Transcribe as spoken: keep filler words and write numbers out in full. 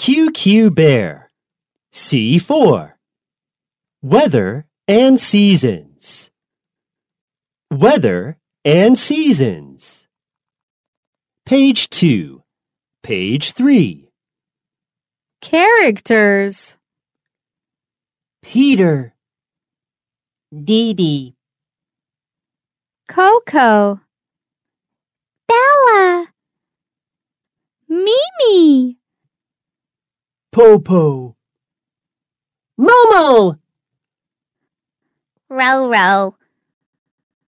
Q Q Bear. C four. Weather and seasons. Weather and seasons. Page two. Page three. Characters. Peter. Dee Dee. Coco. Bella. Mimi. Popo. Momo. Roro.